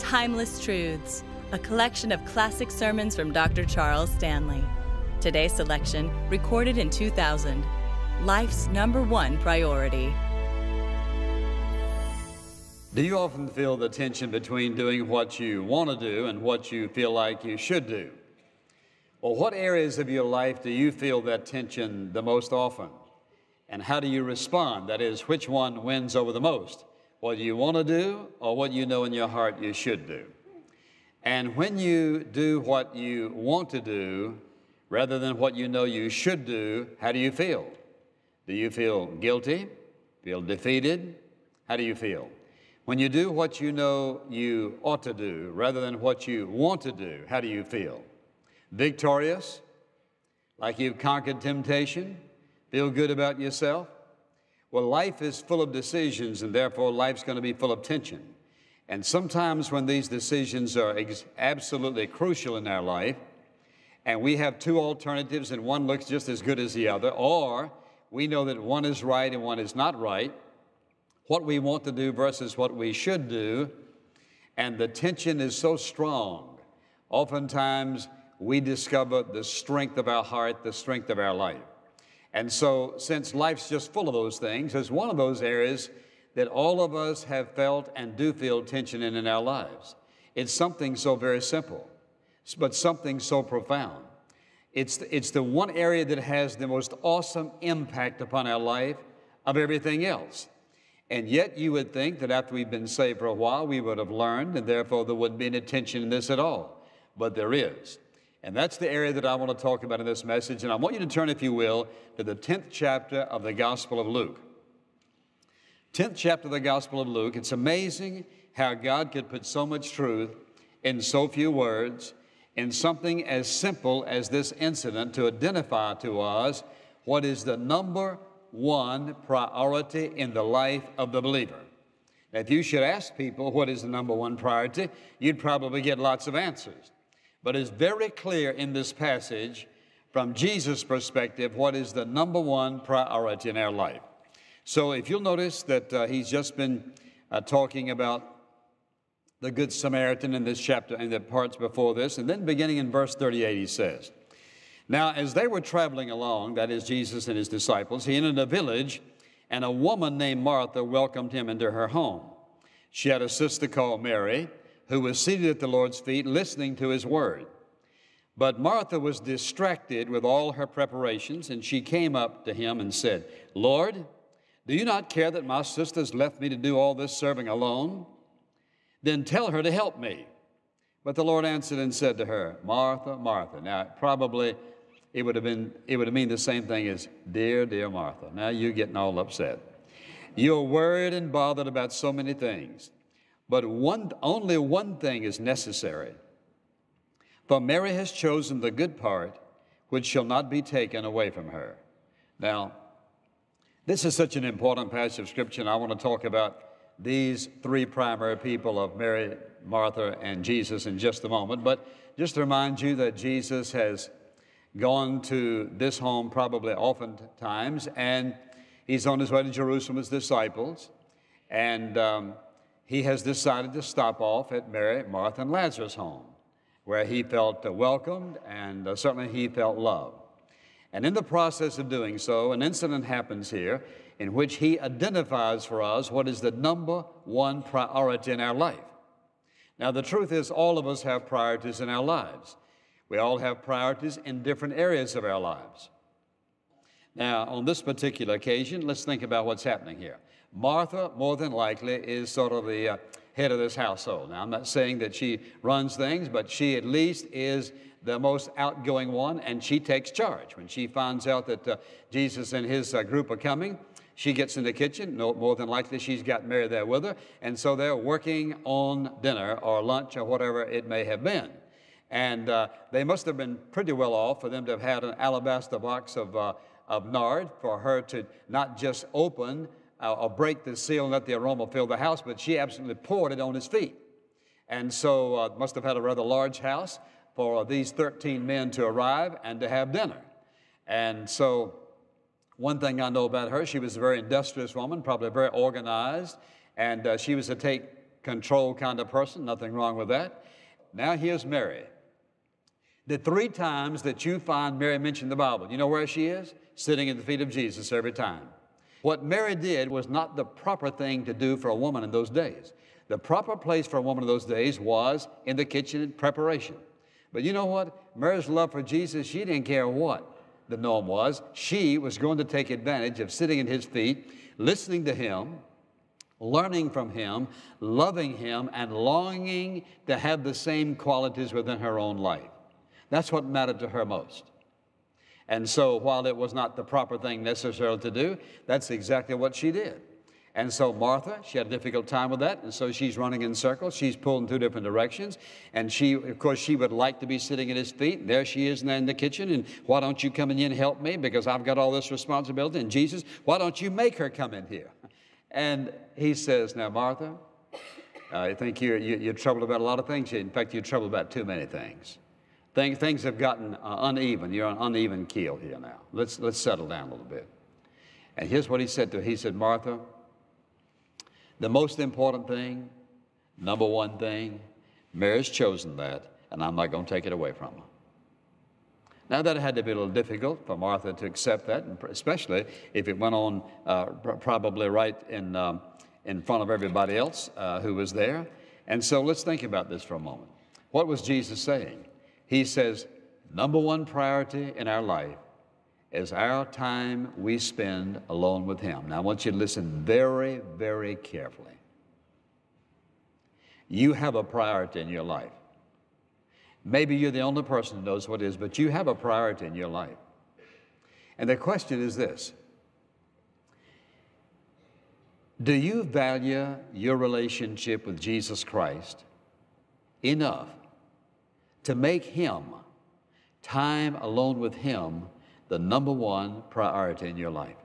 Timeless Truths, a collection of classic sermons from Dr. Charles Stanley. Today's selection, recorded in 2000, Life's Number One Priority. Do you often feel the tension between doing what you want to do and what you feel like you should do? Well, what areas of your life do you feel that tension the most often? And how do you respond? That is, which one wins over the most? What you want to do or what you know in your heart you should do? And when you do what you want to do rather than what you know you should do, how do you feel? Do you feel guilty? Feel defeated? How do you feel? When you do what you know you ought to do rather than what you want to do, how do you feel? Victorious? Like you've conquered temptation? Feel good about yourself? Well, life is full of decisions, and therefore life's going to be full of tension. And sometimes when these decisions are absolutely crucial in our life, and we have two alternatives and one looks just as good as the other, or we know that one is right and one is not right, what we want to do versus what we should do, and the tension is so strong, oftentimes we discover the strength of our heart, the strength of our life. And so, since life's just full of those things, it's one of those areas that all of us have felt and do feel tension in our lives. It's something so very simple, but something so profound. It's the one area that has the most awesome impact upon our life of everything else. And yet you would think that after we've been saved for a while, we would have learned, and therefore there wouldn't be any tension in this at all. But there is. And that's the area that I want to talk about in this message. And I want you to turn, if you will, to the 10th chapter of the Gospel of Luke. 10th chapter of the Gospel of Luke. It's amazing how God could put so much truth in so few words, in something as simple as this incident to identify to us what is the number one priority in the life of the believer. Now, if you should ask people what is the number one priority, you'd probably get lots of answers. But it's very clear in this passage, from Jesus' perspective, what is the number one priority in our life. So if you'll notice that he's just been talking about the Good Samaritan in this chapter and the parts before this, and then beginning in verse 38, he says, "Now as they were traveling along, that is Jesus and his disciples, he entered a village, and a woman named Martha welcomed him into her home. She had a sister called Mary, who was seated at the Lord's feet listening to his word. But Martha was distracted with all her preparations, and she came up to him and said, 'Lord, do you not care that my sister has left me to do all this serving alone? Then tell her to help me.' But the Lord answered and said to her, 'Martha, Martha.'" Now, probably it would mean the same thing as, "Dear, dear Martha." Now you're getting all upset. "You're worried and bothered about so many things. But only one thing is necessary. For Mary has chosen the good part, which shall not be taken away from her." Now, this is such an important passage of Scripture, and I want to talk about these three primary people of Mary, Martha, and Jesus in just a moment. But just to remind you that Jesus has gone to this home probably oftentimes, and he's on his way to Jerusalem with his disciples, and he has decided to stop off at Mary, Martha, and Lazarus' home, where he felt welcomed and certainly he felt loved. And in the process of doing so, an incident happens here in which he identifies for us what is the number one priority in our life. Now, the truth is all of us have priorities in our lives. We all have priorities in different areas of our lives. Now, on this particular occasion, let's think about what's happening here. Martha, more than likely, is sort of the head of this household. Now, I'm not saying that she runs things, but she at least is the most outgoing one, and she takes charge. When she finds out that Jesus and his group are coming, she gets in the kitchen. No, more than likely, she's got Mary there with her, and so they're working on dinner or lunch or whatever it may have been. And they must have been pretty well off for them to have had an alabaster box of nard for her to not just open or break the seal and let the aroma fill the house, but she absolutely poured it on his feet. And so must have had a rather large house for these 13 men to arrive and to have dinner. And so one thing I know about her, she was a very industrious woman, probably very organized, and she was to take control kind of person, nothing wrong with that. Now here's Mary. The 3 times that you find Mary mentioned in the Bible, you know where she is? Sitting at the feet of Jesus every time. What Mary did was not the proper thing to do for a woman in those days. The proper place for a woman in those days was in the kitchen in preparation. But you know what? Mary's love for Jesus, she didn't care what the norm was. She was going to take advantage of sitting at his feet, listening to him, learning from him, loving him, and longing to have the same qualities within her own life. That's what mattered to her most. And so while it was not the proper thing necessarily to do, that's exactly what she did. And so Martha, she had a difficult time with that, and so she's running in circles. She's pulled in 2 different directions, and of course, she would like to be sitting at his feet. And there she is in the kitchen, and why don't you come in here and help me, because I've got all this responsibility. And Jesus, why don't you make her come in here? And he says, now, Martha, I think you're troubled about a lot of things. In fact, you're troubled about too many things. Things have gotten uneven. You're on uneven keel here now. Let's settle down a little bit. And here's what he said to her. He said, Martha, the most important thing, number one thing, Mary's chosen that, and I'm not going to take it away from her. Now, that had to be a little difficult for Martha to accept that, and especially if it went on probably right in front of everybody else who was there. And so let's think about this for a moment. What was Jesus saying? He says, number one priority in our life is our time we spend alone with him. Now, I want you to listen very, very carefully. You have a priority in your life. Maybe you're the only person who knows what it is, but you have a priority in your life. And the question is this: do you value your relationship with Jesus Christ enough to make him, time alone with him, the number one priority in your life?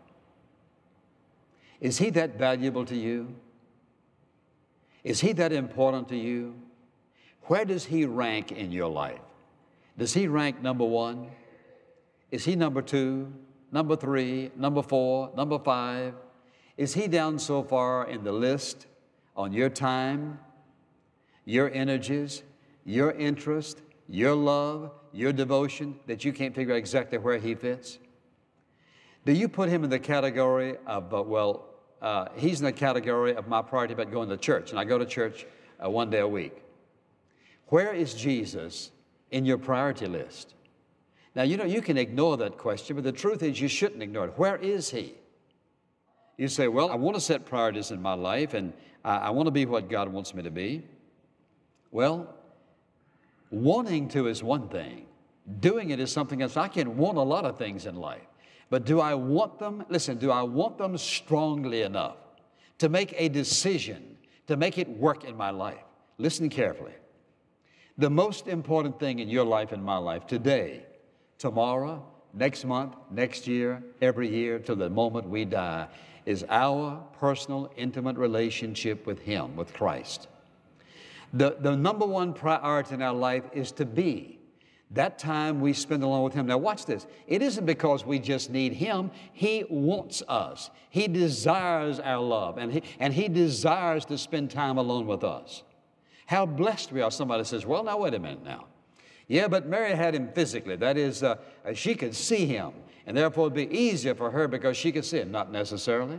Is he that valuable to you? Is he that important to you? Where does he rank in your life? Does he rank number 1? Is he number 2, number 3, number 4, number 5? Is he down so far in the list on your time, your energies, your interest, your love, your devotion, that you can't figure out exactly where he fits? Do you put him in the category of, he's in the category of my priority about going to church, and I go to church 1 day a week. Where is Jesus in your priority list? Now, you know, you can ignore that question, but the truth is you shouldn't ignore it. Where is he? You say, well, I want to set priorities in my life, and I want to be what God wants me to be. Well, wanting to is one thing. Doing it is something else. I can want a lot of things in life, but do I want them? Listen, do I want them strongly enough to make a decision, to make it work in my life? Listen carefully. The most important thing in your life and my life today, tomorrow, next month, next year, every year, till the moment we die, is our personal, intimate relationship with him, with Christ. The number one priority in our life is to be that time we spend alone with him. Now watch this. It isn't because we just need him. He wants us. He desires our love, and he desires to spend time alone with us. How blessed we are. Somebody says, well, now wait a minute now. Yeah, but Mary had him physically. That is, she could see him, and therefore it would be easier for her because she could see him. Not necessarily.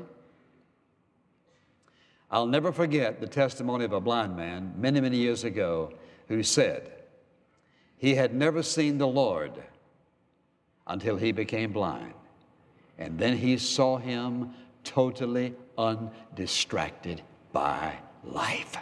I'll never forget the testimony of a blind man many, many years ago who said he had never seen the Lord until he became blind. And then he saw him totally undistracted by life.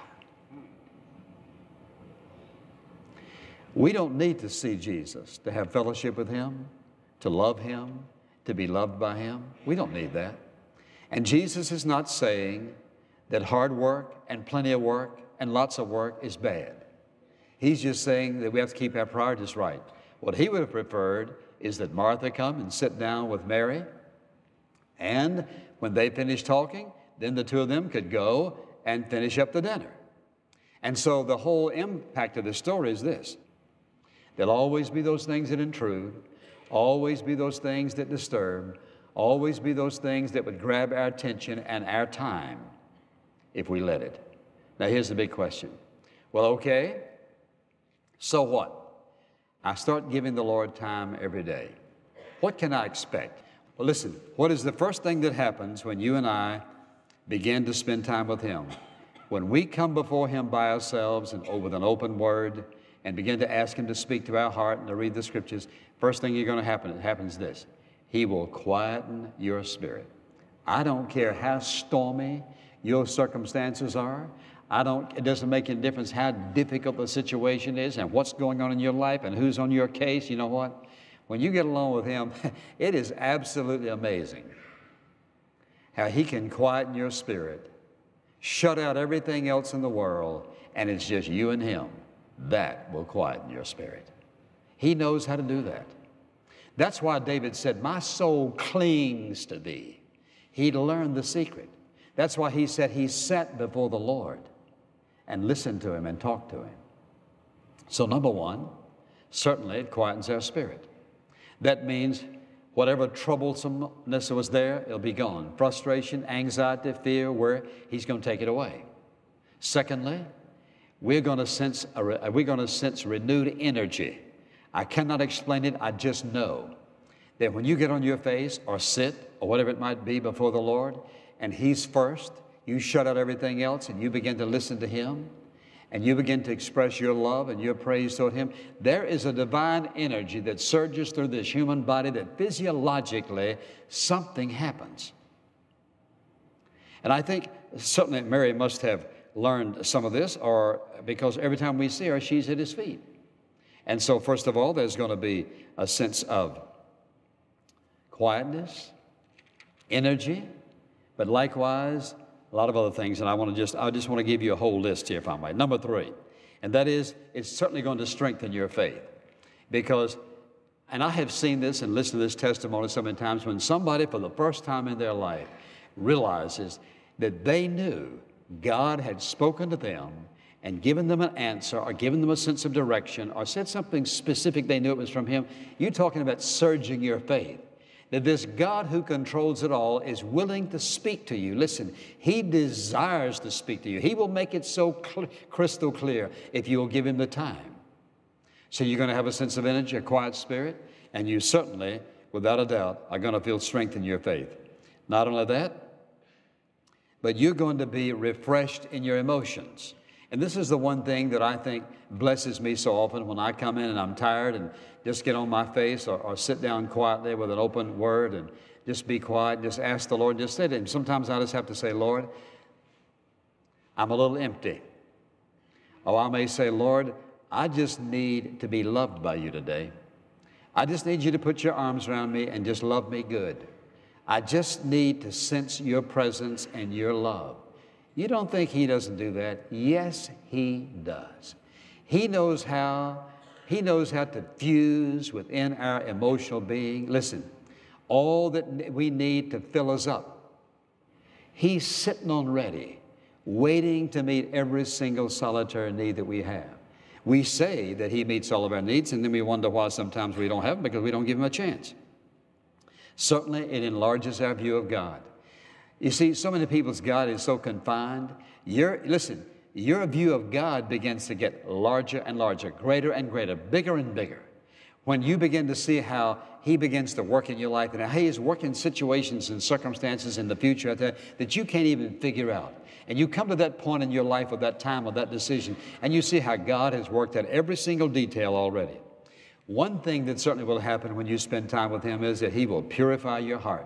We don't need to see Jesus to have fellowship with him, to love him, to be loved by him. We don't need that. And Jesus is not saying that hard work and plenty of work and lots of work is bad. He's just saying that we have to keep our priorities right. What he would have preferred is that Martha come and sit down with Mary, and when they finished talking, then the two of them could go and finish up the dinner. And so the whole impact of the story is this: there'll always be those things that intrude, always be those things that disturb, always be those things that would grab our attention and our time if we let it. Now, here's the big question. Well, okay, so what? I start giving the Lord time every day. What can I expect? Well, listen, what is the first thing that happens when you and I begin to spend time with Him? When we come before Him by ourselves and with an open word and begin to ask Him to speak to our heart and to read the Scriptures, first thing happens this. He will quieten your spirit. I don't care how stormy your circumstances are. It doesn't make any difference how difficult the situation is and what's going on in your life and who's on your case. You know what? When you get along with Him, it is absolutely amazing how He can quieten your spirit, shut out everything else in the world, and it's just you and Him. That will quieten your spirit. He knows how to do that. That's why David said, my soul clings to Thee. He'd learned the secret. That's why he said he sat before the Lord and listened to Him and talked to Him. So number one, certainly it quietens our spirit. That means whatever troublesomeness was there, it'll be gone. Frustration, anxiety, fear, worry, He's going to take it away. Secondly, we're going to sense renewed energy. I cannot explain it. I just know that when you get on your face or sit or whatever it might be before the Lord and He's first, you shut out everything else and you begin to listen to Him and you begin to express your love and your praise toward Him. There is a divine energy that surges through this human body that physiologically something happens. And I think certainly Mary must have learned some of this, or because every time we see her, she's at His feet. And so first of all, there's going to be a sense of quietness, energy, but likewise, a lot of other things. And I just want to give you a whole list here, if I might. Number three, and that is, it's certainly going to strengthen your faith. Because, and I have seen this and listened to this testimony so many times, when somebody for the first time in their life realizes that they knew God had spoken to them and given them an answer or given them a sense of direction or said something specific they knew it was from Him. You're talking about surging your faith. That this God who controls it all is willing to speak to you. Listen, He desires to speak to you. He will make it so crystal clear if you will give Him the time. So you're going to have a sense of energy, a quiet spirit, and you certainly, without a doubt, are going to feel strength in your faith. Not only that, but you're going to be refreshed in your emotions. And this is the one thing that I think blesses me so often when I come in and I'm tired and just get on my face or sit down quietly with an open word and just be quiet, just ask the Lord, just say to Him. Sometimes I just have to say, Lord, I'm a little empty. Or I may say, Lord, I just need to be loved by You today. I just need You to put Your arms around me and just love me good. I just need to sense Your presence and Your love. You don't think He doesn't do that? Yes, He does. He knows how to fuse within our emotional being. Listen, all that we need to fill us up, He's sitting on ready, waiting to meet every single solitary need that we have. We say that He meets all of our needs, and then we wonder why sometimes we don't have them, because we don't give Him a chance. Certainly, it enlarges our view of God. You see, so many people's God is so confined. Your view of God begins to get larger and larger, greater and greater, bigger and bigger. When you begin to see how He begins to work in your life and how He is working situations and circumstances in the future that you can't even figure out. And you come to that point in your life or that time or that decision, and you see how God has worked out every single detail already. One thing that certainly will happen when you spend time with Him is that He will purify your heart.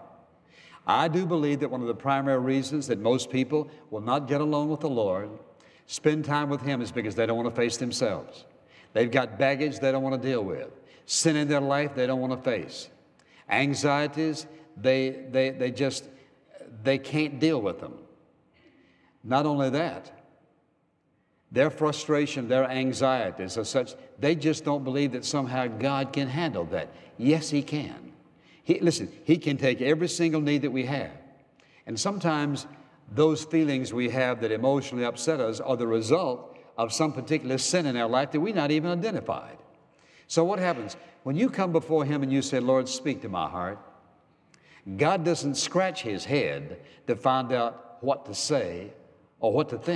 I do believe that one of the primary reasons that most people will not get along with the Lord, spend time with Him, is because they don't want to face themselves. They've got baggage they don't want to deal with. Sin in their life they don't want to face. Anxieties, they can't deal with them. Not only that, their frustration, their anxieties are such, they just don't believe that somehow God can handle that. Yes, He can. He can take every single need that we have. And sometimes those feelings we have that emotionally upset us are the result of some particular sin in our life that we've not even identified. So what happens? When you come before Him and you say, Lord, speak to my heart, God doesn't scratch His head to find out what to say or what to think.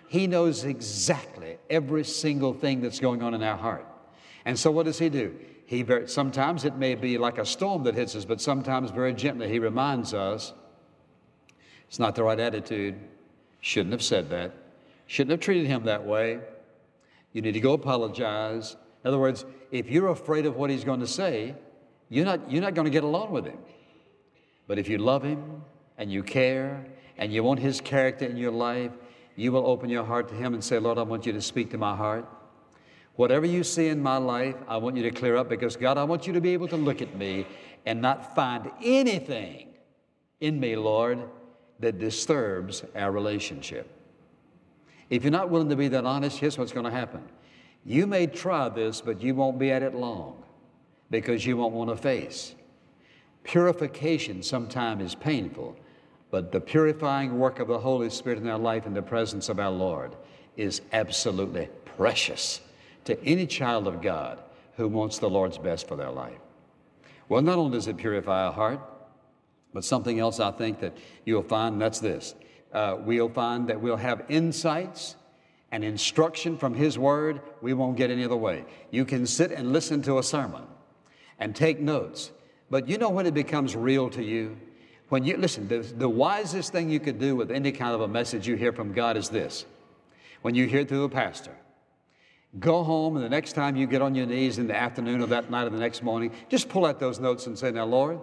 He knows exactly every single thing that's going on in our heart. And so what does He do? Sometimes it may be like a storm that hits us, but sometimes very gently He reminds us, it's not the right attitude. Shouldn't have said that. Shouldn't have treated him that way. You need to go apologize. In other words, if you're afraid of what He's going to say, you're not going to get along with Him. But if you love Him and you care and you want His character in your life, you will open your heart to Him and say, Lord, I want you to speak to my heart. Whatever you see in my life, I want you to clear up, because God, I want you to be able to look at me and not find anything in me, Lord, that disturbs our relationship. If you're not willing to be that honest, here's what's going to happen. You may try this, but you won't be at it long, because you won't want to face. Purification sometimes is painful, but the purifying work of the Holy Spirit in our life in the presence of our Lord is absolutely precious to any child of God who wants the Lord's best for their life. Well, not only does it purify our heart, but something else I think that you'll find, and that's this. We'll find that we'll have insights and instruction from His Word we won't get any other way. You can sit and listen to a sermon and take notes, but you know when it becomes real to you? When you listen, the wisest thing you could do with any kind of a message you hear from God is this. When you hear it through a pastor, go home, and the next time you get on your knees in the afternoon or that night or the next morning, just pull out those notes and say, now, Lord,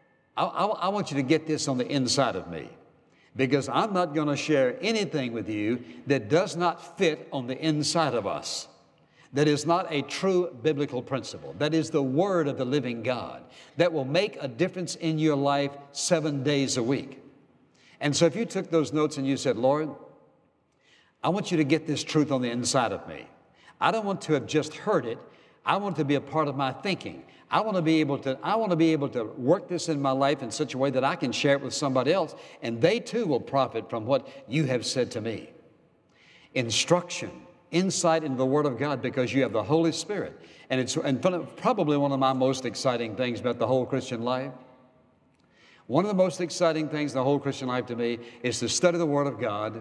I want you to get this on the inside of me, because I'm not going to share anything with you that does not fit on the inside of us, that is not a true biblical principle, that is the Word of the living God, that will make a difference in your life 7 days a week. And so if you took those notes and you said, Lord, I want you to get this truth on the inside of me. I don't want to have just heard it. I want it to be a part of my thinking. I want to be able to work this in my life in such a way that I can share it with somebody else, and they too will profit from what you have said to me. Instruction, insight into the Word of God, because you have the Holy Spirit. And it's probably one of my most exciting things about the whole Christian life. One of the most exciting things in the whole Christian life to me is to study the Word of God.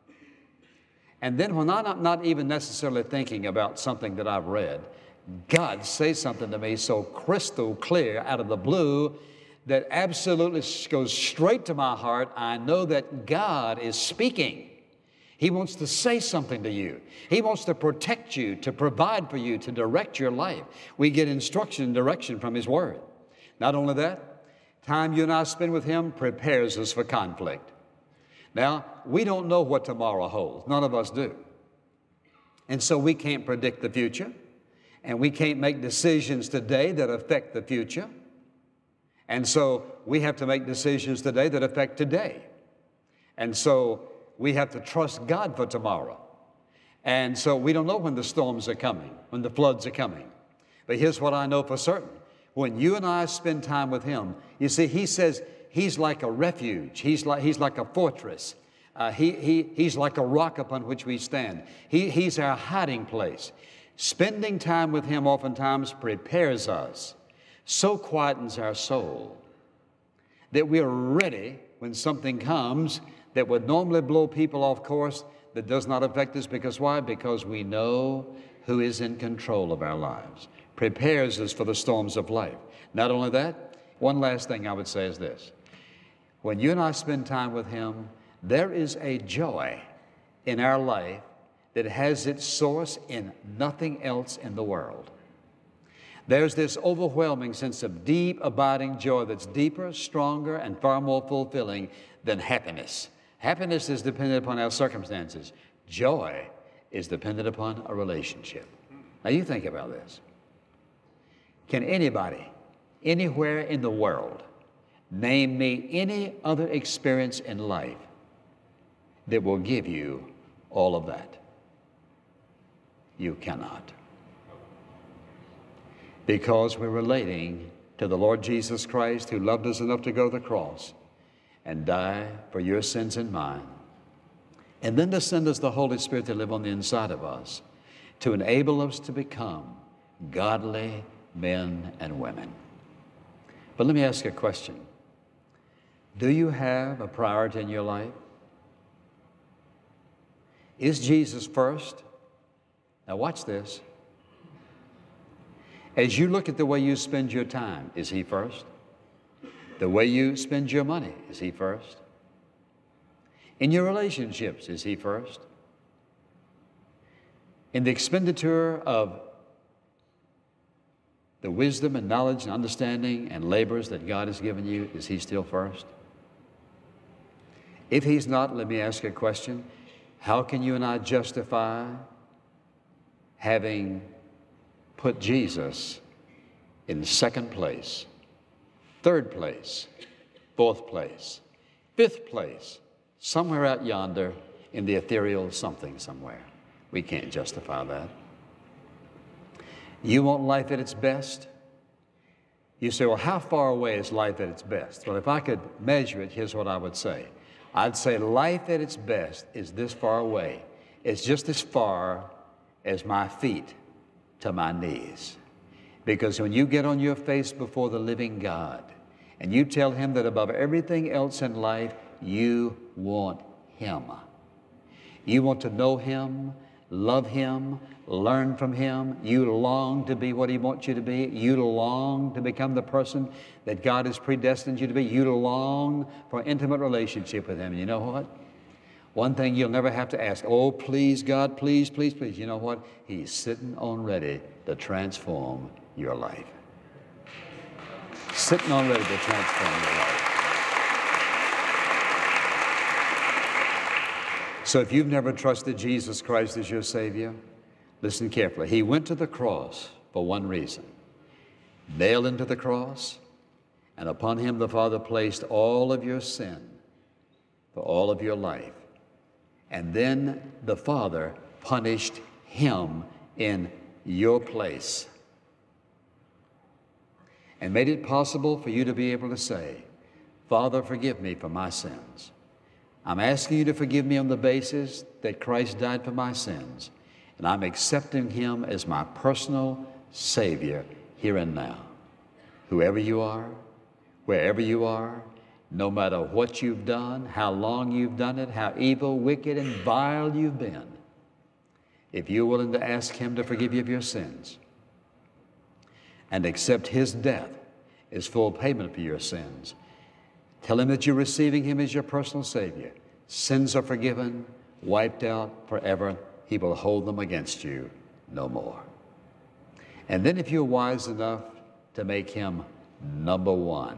And then when I'm not even necessarily thinking about something that I've read, God says something to me so crystal clear out of the blue that absolutely goes straight to my heart. I know that God is speaking. He wants to say something to you. He wants to protect you, to provide for you, to direct your life. We get instruction and direction from His Word. Not only that, time you and I spend with Him prepares us for conflict. Now, we don't know what tomorrow holds. None of us do. And so we can't predict the future, and we can't make decisions today that affect the future. And so we have to make decisions today that affect today. And so we have to trust God for tomorrow. And so we don't know when the storms are coming, when the floods are coming. But here's what I know for certain. When you and I spend time with Him, you see, He says He's like a refuge. He's like a fortress. He's like a rock upon which we stand. He's our hiding place. Spending time with Him oftentimes prepares us, so quietens our soul that we are ready when something comes that would normally blow people off course, that does not affect us. Because why? Because we know who is in control of our lives. Prepares us for the storms of life. Not only that, one last thing I would say is this. When you and I spend time with Him, there is a joy in our life that has its source in nothing else in the world. There's this overwhelming sense of deep, abiding joy that's deeper, stronger, and far more fulfilling than happiness. Happiness is dependent upon our circumstances. Joy is dependent upon a relationship. Now you think about this. Can anybody, anywhere in the world, name me any other experience in life that will give you all of that? You cannot. Because we're relating to the Lord Jesus Christ, who loved us enough to go to the cross and die for your sins and mine, and then to send us the Holy Spirit to live on the inside of us, to enable us to become godly men and women. But let me ask you a question. Do you have a priority in your life? Is Jesus first? Now watch this. As you look at the way you spend your time, is He first? The way you spend your money, is He first? In your relationships, is He first? In the expenditure of the wisdom and knowledge and understanding and labors that God has given you, is He still first? If He's not, let me ask you a question. How can you and I justify having put Jesus in second place, third place, fourth place, fifth place, somewhere out yonder in the ethereal something somewhere? We can't justify that. You want life at its best? You say, well, how far away is life at its best? Well, if I could measure it, here's what I would say. I'd say life at its best is this far away. It's just as far as my feet to my knees. Because when you get on your face before the living God and you tell Him that above everything else in life, you want Him. You want to know Him, love Him, learn from Him. You long to be what He wants you to be. You long to become the person that God has predestined you to be. You long for an intimate relationship with Him. And you know what? One thing you'll never have to ask, oh, please, God, please, please, please. You know what? He's sitting on ready to transform your life. Sitting on ready to transform your life. So if you've never trusted Jesus Christ as your Savior, listen carefully. He went to the cross for one reason. Nailed into the cross, and upon Him the Father placed all of your sin for all of your life. And then the Father punished Him in your place and made it possible for you to be able to say, Father, forgive me for my sins. I'm asking you to forgive me on the basis that Christ died for my sins, and I'm accepting Him as my personal Savior here and now. Whoever you are, wherever you are, no matter what you've done, how long you've done it, how evil, wicked, and vile you've been, if you're willing to ask Him to forgive you of your sins and accept His death as full payment for your sins, tell Him that you're receiving Him as your personal Savior. Sins are forgiven, wiped out forever. He will hold them against you no more. And then if you're wise enough to make Him number one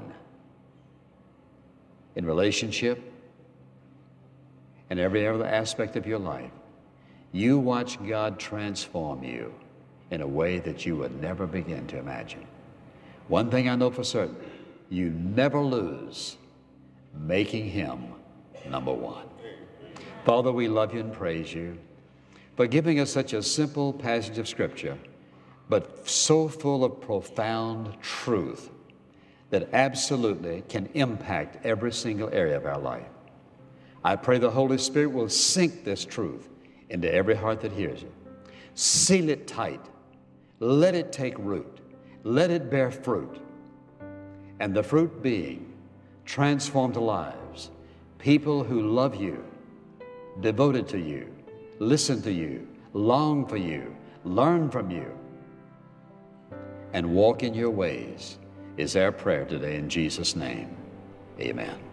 in relationship and every other aspect of your life, you watch God transform you in a way that you would never begin to imagine. One thing I know for certain, you never lose making Him number one. Father, we love you and praise you for giving us such a simple passage of Scripture, but so full of profound truth that absolutely can impact every single area of our life. I pray the Holy Spirit will sink this truth into every heart that hears it. Seal it tight. Let it take root. Let it bear fruit. And the fruit being transformed lives, people who love you, devoted to you, listen to you, long for you, learn from you, and walk in your ways is our prayer today in Jesus' name. Amen.